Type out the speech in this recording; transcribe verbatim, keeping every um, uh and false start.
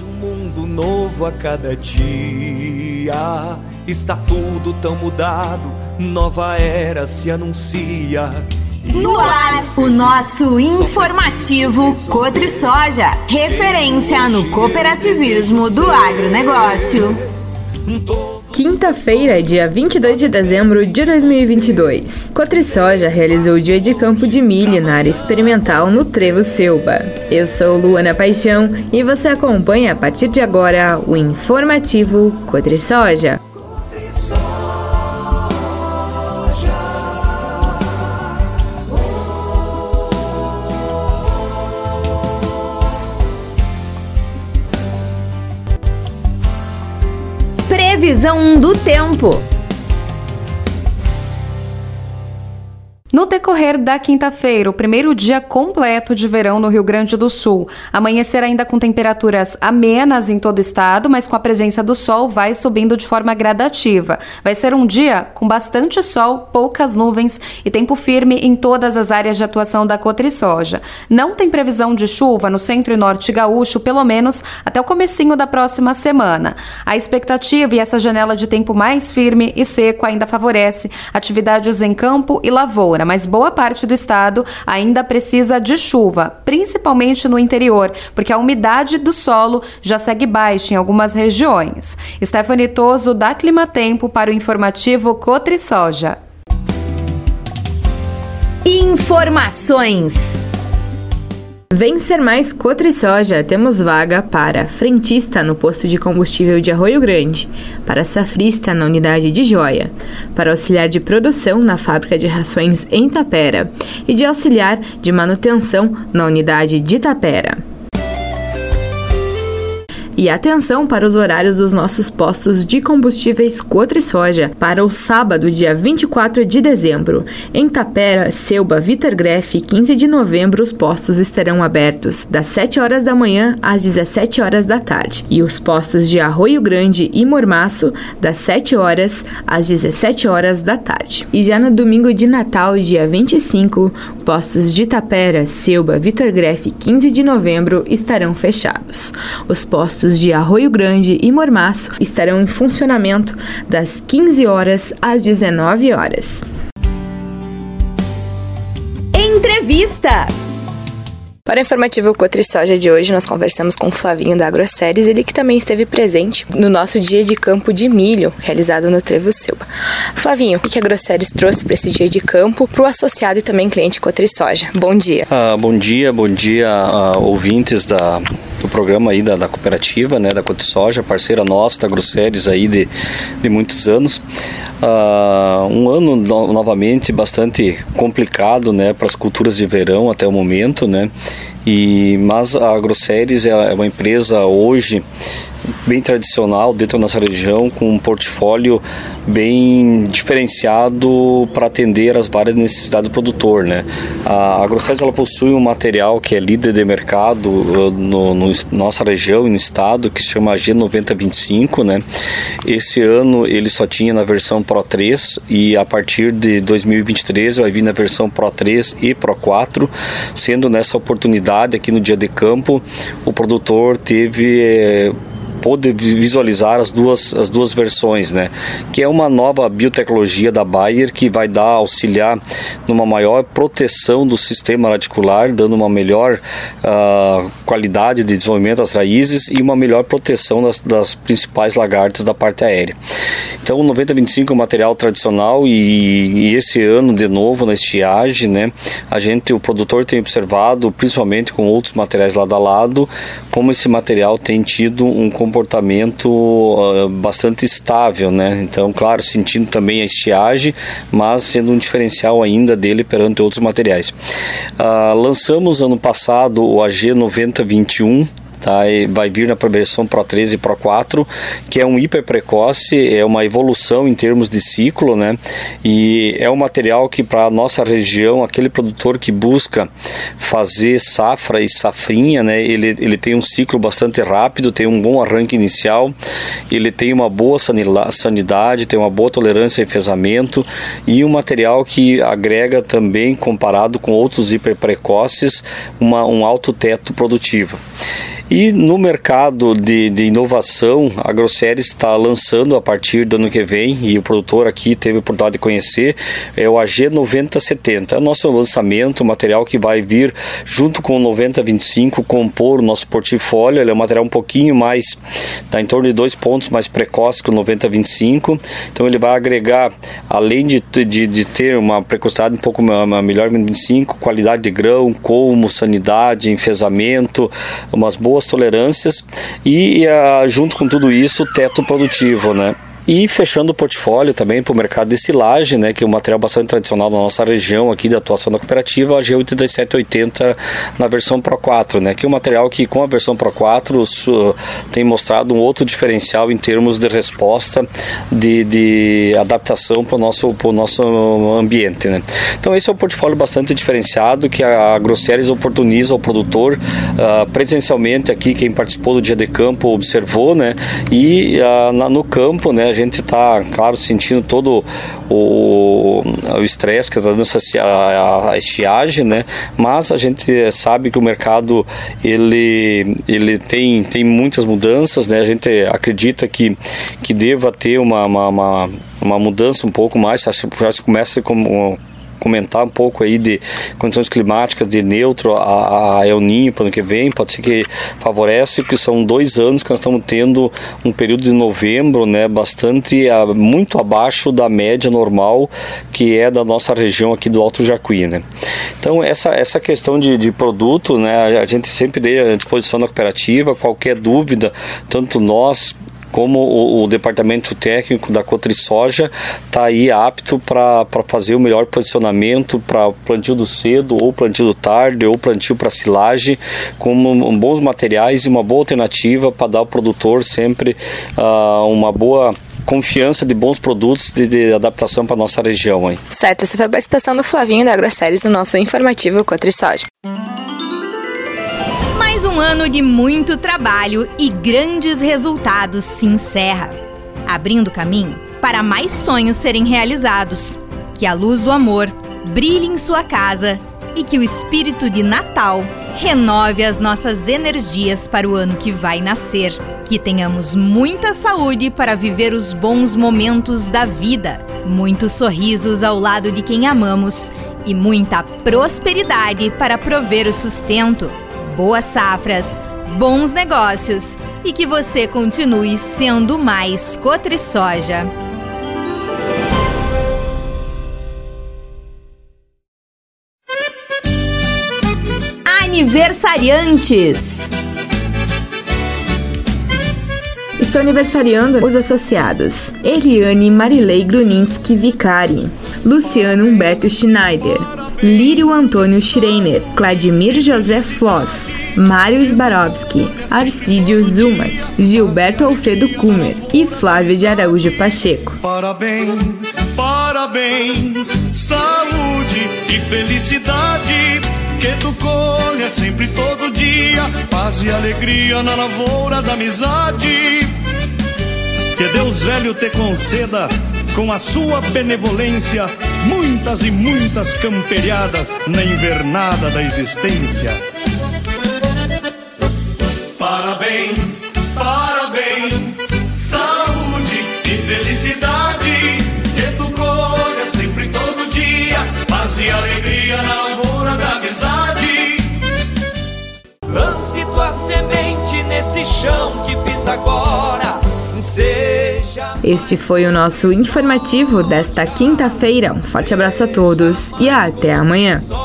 Vejo um mundo novo a cada dia. Está tudo tão mudado, nova era se anuncia. No ar, o nosso informativo Cotrisoja, referência no cooperativismo do agronegócio. Quinta-feira, dia vinte e dois de dezembro de dois mil e vinte e dois. Cotrisoja realizou o dia de campo de milho na área experimental no Trevo Selba. Eu sou Luana Paixão e você acompanha a partir de agora o informativo Cotrisoja. Previsão do tempo. No decorrer da quinta-feira, o primeiro dia completo de verão no Rio Grande do Sul. Amanhecer ainda com temperaturas amenas em todo o estado, mas com a presença do sol vai subindo de forma gradativa. Vai ser um dia com bastante sol, poucas nuvens e tempo firme em todas as áreas de atuação da Cotrisoja. Não tem previsão de chuva no centro e norte gaúcho, pelo menos até o comecinho da próxima semana. A expectativa e essa janela de tempo mais firme e seco ainda favorece atividades em campo e lavoura, mas boa parte do estado ainda precisa de chuva, principalmente no interior, porque a umidade do solo já segue baixa em algumas regiões. Stephanie Toso da Climatempo para o informativo Cotrisoja. Informações. Vem ser mais Cotrisoja, temos vaga para frentista no posto de combustível de Arroio Grande, para safrista na unidade de Joia, para auxiliar de produção na fábrica de rações em Tapera e de auxiliar de manutenção na unidade de Tapera. E atenção para os horários dos nossos postos de combustíveis Cotrisoja para o sábado, dia vinte e quatro de dezembro. Em Tapera, Selba, Vitor Greff, quinze de novembro, os postos estarão abertos das sete horas da manhã às dezessete horas da tarde. E os postos de Arroio Grande e Mormaço, das sete horas às dezessete horas da tarde. E já no domingo de Natal, dia vinte e cinco, postos de Tapera, Selba, Vitor Greff, quinze de novembro, estarão fechados. Os postos de Arroio Grande e Mormaço estarão em funcionamento das quinze horas às dezenove horas. Entrevista. Para o informativo Cotrisoja de hoje, nós conversamos com o Flavinho da Agroceres, ele que também esteve presente no nosso dia de campo de milho, realizado no Trevo Selba. Flavinho, o que a Agroceres trouxe para esse dia de campo para o associado e também cliente Cotrisoja? Bom dia. Ah, bom dia, bom dia, ah, ouvintes da, do programa aí da, da cooperativa, né, da Cotrisoja, parceira nossa da Agroceres aí de, de muitos anos. Uh, um ano no, novamente bastante complicado, né, para as culturas de verão até o momento, né, e, mas a Agroceres é uma empresa hoje bem tradicional dentro da nossa região, com um portfólio bem diferenciado para atender as várias necessidades do produtor, né? A Agroceres ela possui um material que é líder de mercado no, no nossa região e no estado, que se chama A G noventa vinte e cinco, né? Esse ano ele só tinha na versão Pro três e a partir de dois mil e vinte e três vai vir na versão Pro três e Pro quatro, sendo nessa oportunidade aqui no dia de campo o produtor teve é, pôde visualizar as duas, as duas versões, né? Que é uma nova biotecnologia da Bayer que vai dar, auxiliar numa maior proteção do sistema radicular, dando uma melhor uh, qualidade de desenvolvimento das raízes e uma melhor proteção das, das principais lagartas da parte aérea. Então o noventa vinte e cinco é um material tradicional e, e esse ano de novo na estiagem, né, a gente, o produtor tem observado, principalmente com outros materiais lado a lado, como esse material tem tido um comportamento uh, bastante estável, né? Então, claro, sentindo também a estiagem, mas sendo um diferencial ainda dele perante outros materiais. Uh, lançamos ano passado o A G noventa vinte e um, tá? E vai vir na versão Pro três e Pro quatro, que é um hiper precoce, é uma evolução em termos de ciclo, né? E é um material que para a nossa região, aquele produtor que busca fazer safra e safrinha, né? Ele, ele tem um ciclo bastante rápido, tem um bom arranque inicial, ele tem uma boa sanidade, tem uma boa tolerância a enfesamento e um material que agrega também, comparado com outros hiper precoces, uma, um alto teto produtivo. E no mercado de, de inovação, a Agroceres está lançando a partir do ano que vem, e o produtor aqui teve a oportunidade de conhecer, é o A G noventa setenta. É o nosso lançamento, o material que vai vir junto com o noventa vinte e cinco, compor o nosso portfólio. Ele é um material um pouquinho mais, está em torno de dois pontos mais precoce que o noventa vinte e cinco. Então ele vai agregar, além de, de, de ter uma precocidade um pouco melhor que o vinte e cinco, qualidade de grão, colmo, sanidade, enfesamento, umas boas tolerâncias e uh, junto com tudo isso, teto produtivo, né? E fechando o portfólio também para o mercado de silagem, né, que é um material bastante tradicional da nossa região aqui da atuação da cooperativa, a G oitenta e sete oitenta na versão Pro quatro, né, que é um material que com a versão Pro quatro uh, tem mostrado um outro diferencial em termos de resposta, de, de adaptação para o nosso, pro nosso ambiente, né. Então esse é um portfólio bastante diferenciado que a Agroceres oportuniza ao produtor uh, presencialmente aqui. Quem participou do dia de campo observou, né, e uh, na, no campo, né, a gente está, claro, sentindo todo o estresse que está dando essa, a, a estiagem, né? Mas a gente sabe que o mercado ele, ele tem, tem muitas mudanças, né? A gente acredita que, que deva ter uma, uma, uma, uma mudança um pouco mais, já se começa como comentar um pouco aí de condições climáticas de neutro a, a El Niño para o ano que vem. Pode ser que favorece, que são dois anos que nós estamos tendo um período de novembro, né, bastante, a, muito abaixo da média normal que é da nossa região aqui do Alto Jacuí, né. Então essa, essa questão de, de produto, né, a gente sempre deixa à disposição da cooperativa. Qualquer dúvida, tanto nós como o, o departamento técnico da CotriSoja está aí apto para fazer o melhor posicionamento para plantio do cedo, ou plantio do tarde, ou plantio para silagem, com um, bons materiais e uma boa alternativa para dar ao produtor sempre uh, uma boa confiança de bons produtos de, de adaptação para a nossa região. Hein? Certo, essa foi a participação do Flavinho da Agroceres no nosso informativo CotriSoja. Mais um ano de muito trabalho e grandes resultados se encerra, abrindo caminho para mais sonhos serem realizados. Que a luz do amor brilhe em sua casa e que o espírito de Natal renove as nossas energias para o ano que vai nascer. Que tenhamos muita saúde para viver os bons momentos da vida, muitos sorrisos ao lado de quem amamos e muita prosperidade para prover o sustento. Boas safras, bons negócios e que você continue sendo mais CotriSoja. Aniversariantes. Estão aniversariando os associados Eliane Marilei Gruninski Vicari, Luciano Humberto Schneider, Lírio Antônio Schreiner, Vladimir José Floss, Mário Sbarowski, Arcídio Zumac, Gilberto Alfredo Kummer e Flávio de Araújo Pacheco. Parabéns, parabéns, saúde e felicidade, que tu colha sempre todo dia, paz e alegria na lavoura da amizade. Que Deus velho te conceda, com a sua benevolência, muitas e muitas camperiadas na invernada da existência. Parabéns, parabéns, saúde e felicidade, que tu colha sempre todo dia, paz e alegria na lavoura da amizade. Lance tua semente nesse chão que pisa agora. Seja... Este foi o nosso informativo desta quinta-feira. Um forte abraço a todos e até amanhã.